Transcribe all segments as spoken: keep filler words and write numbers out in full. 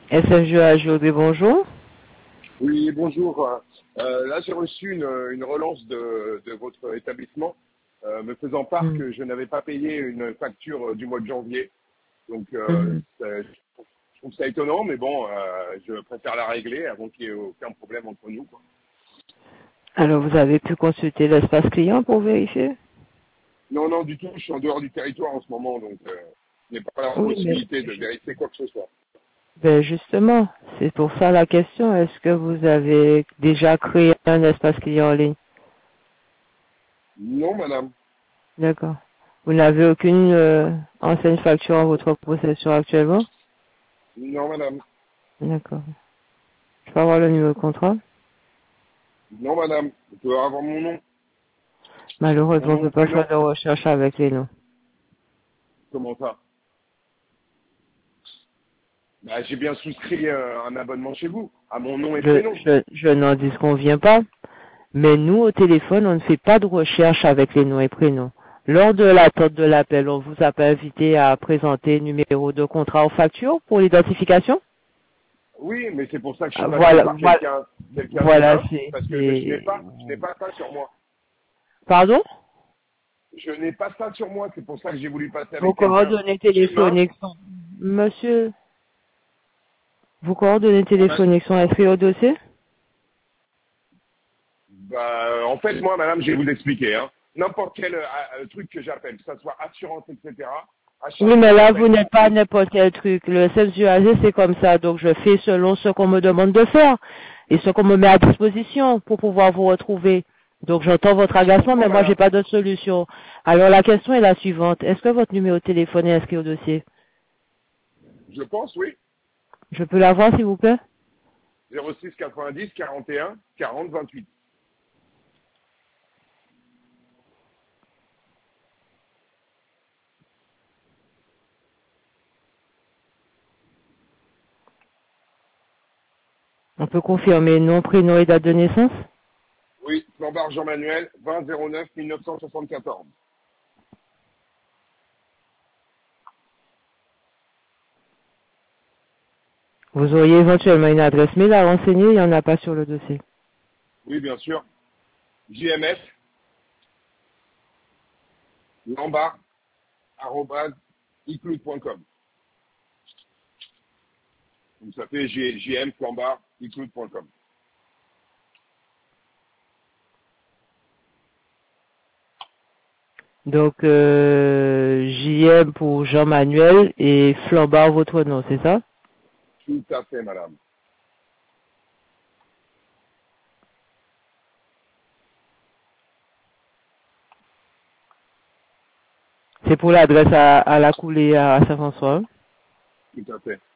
S F G A Jodé, bonjour. Oui, bonjour. Euh, là, j'ai reçu une, une relance de, de votre établissement euh, me faisant part Mm. que je n'avais pas payé une facture du mois de janvier. Donc, euh, Mhm. c'est- je trouve ça étonnant, mais bon, euh, je préfère la régler avant qu'il n'y ait aucun problème entre nous, quoi. Alors, vous avez pu consulter l'espace client pour vérifier? Non, non, du tout. Je suis en dehors du territoire en ce moment, donc euh, je n'ai pas la Oui, mais possibilité de vérifier quoi que ce soit. ben justement, c'est pour ça la question. Est-ce que vous avez déjà créé un espace client en ligne? Non, madame. D'accord. Vous n'avez aucune euh, ancienne facture en votre possession actuellement? Non, madame. D'accord. Je peux avoir le numéro de contrat? Non, madame. Vous pouvez avoir mon nom, mon Malheureusement, on ne nom peut et pas prénom. faire de recherche avec les noms. Comment ça? Bah, j'ai bien souscrit euh, un abonnement chez vous, à mon nom et Je, prénom. je, je n'en disconviens pas. Mais nous, au téléphone, on ne fait pas de recherche avec les noms et prénoms. Lors de l'attente de l'appel, on vous a pas invité à présenter numéro de contrat ou facture pour l'identification? Oui, mais c'est pour ça que je suis Ah, passé Voilà, par voilà, quelqu'un quelqu'un voilà, d'humain, c'est, parce que je n'ai c'est... pas je n'ai pas ça sur moi. Pardon? Je n'ai pas ça sur moi, c'est pour ça que j'ai voulu passer Vos avec quelqu'un coordonnées d'humain. téléphoniques sont... Monsieur, vos coordonnées Ah ben, téléphoniques sont inscrites au dossier? bah, en fait, moi, madame, je vais vous expliquer. Hein. N'importe quel euh, euh, truc que j'appelle, que ce soit assurance, et cetera, à Oui, chaque fois, mais là, vous j'appelle. n'êtes pas n'importe quel truc. Le S F J A G, c'est comme ça. Donc, je fais selon ce qu'on me demande de faire et ce qu'on me met à disposition pour pouvoir vous retrouver. Donc, j'entends votre Je agacement, comprends, mais moi, j'ai madame. pas d'autre solution. Alors, la question est la suivante. Est-ce que votre numéro de téléphone est inscrit au dossier? Je pense, oui. Je peux l'avoir, s'il vous plaît? zéro six quatre-vingt-dix quarante et un quarante vingt-huit. On peut confirmer nom, prénom et date de naissance? Oui, Flambard Jean-Manuel, vingt zéro neuf mille neuf cent soixante-quatorze. Vous auriez éventuellement une adresse mail à renseigner, il n'y en a pas sur le dossier. Oui, bien sûr. J M F, Lambard, arobase, icloud point com. Donc ça fait J M Flambard, icloud point com. Donc, euh, J M pour Jean-Manuel et Flambard, votre nom, c'est ça? Tout à fait, madame. C'est pour l'adresse à, à la coulée à Saint-François. Tout à fait.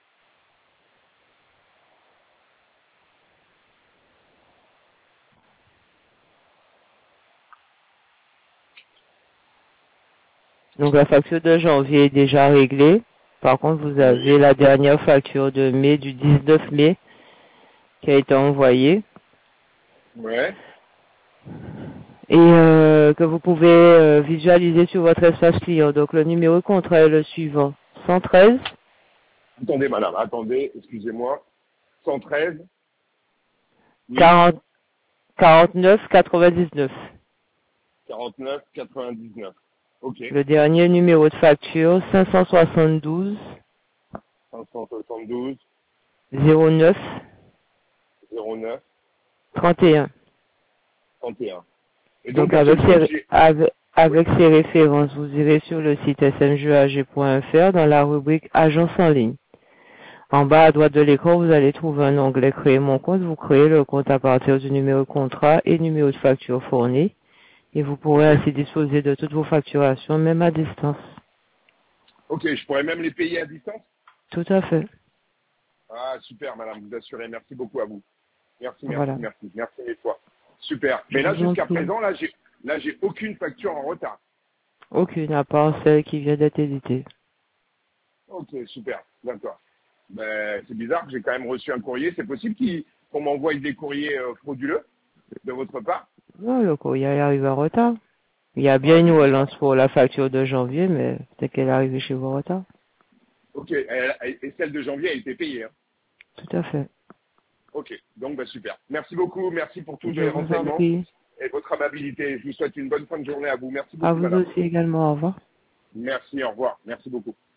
Donc la facture de janvier est déjà réglée. Par contre, vous avez Oui. la dernière facture de mai, du dix-neuf mai, qui a été envoyée Ouais. et euh, que vous pouvez euh, visualiser sur votre espace client. Donc le numéro de contrat est le suivant. cent treize, Attendez, madame, attendez, excusez-moi. cent treize. Oui. quarante, quarante-neuf, quatre-vingt-dix-neuf. quarante-neuf quatre-vingt-dix-neuf. Ok. Le dernier numéro de facture, cinq cent soixante-douze, cinq cent soixante-douze zéro neuf, zéro neuf trente et un. trente et un. Et donc Donc un avec seul truc, ces, j'ai... avec, Oui. avec ces références, vous irez sur le site s m g a g point f r dans la rubrique Agence en ligne. En bas à droite de l'écran, vous allez trouver un onglet Créer mon compte. Vous créez le compte à partir du numéro de contrat et numéro de facture fourni. Et vous pourrez Ok. ainsi disposer de toutes vos facturations, même à distance. Ok, je pourrais même les payer à distance. Tout à fait. Ah, super, madame, vous assurez. Merci beaucoup à vous. Merci, merci, Voilà. merci. Merci mille fois. Super. Je Mais là, vous en jusqu'à prie. présent, là, j'ai, là, j'ai aucune facture en retard. Aucune, à part celle qui vient d'être éditée. Ok, super. D'accord. Ben, c'est bizarre, j'ai quand même reçu un courrier. C'est possible qu'il- qu'on m'envoie des courriers euh, frauduleux de votre part? Non, le courrier arrive en retard. Il y a bien Ah, une c'est relance bizarre. pour la facture de janvier, mais peut-être qu'elle est arrivée chez vous en retard. Ok, elle- elle- et celle de janvier a été payée. Hein. Tout à fait. Ok, donc bah, super. Merci beaucoup, merci pour tous Je les vous en renseignements prie. et votre amabilité. Je vous souhaite une bonne fin de journée à vous. Merci À beaucoup, vous madame. aussi également. Au revoir. Merci, au revoir. Merci beaucoup.